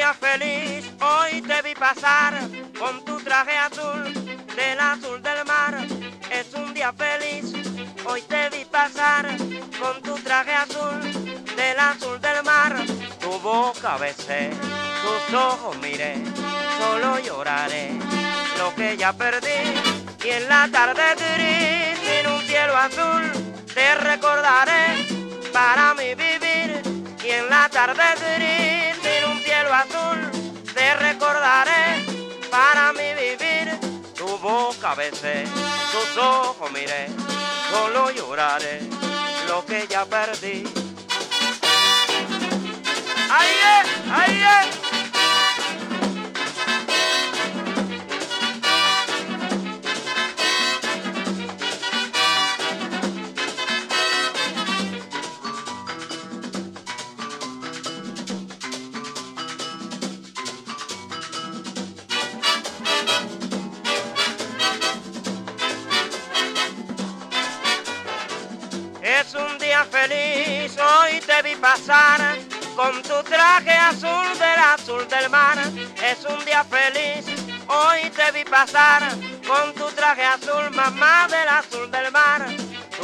día feliz, hoy te vi pasar con tu traje azul del azul del mar. Es un día feliz, hoy te vi pasar con tu traje azul del azul del mar. Tu boca besé, tus ojos miré, solo lloraré lo que ya perdí. Y en la tarde gris, sin un cielo azul, te recordaré para mi vivir. Y en la tarde gris, sin un cielo azul, te recordaré para mi vivir. Tu boca besé, tus ojos miré, solo lloraré lo que ya perdí. ¡Ahí es! ¡Ahí es! Es un día feliz, hoy te vi pasar con tu traje azul del mar. Es un día feliz, hoy te vi pasar con tu traje azul, mamá, del azul del mar.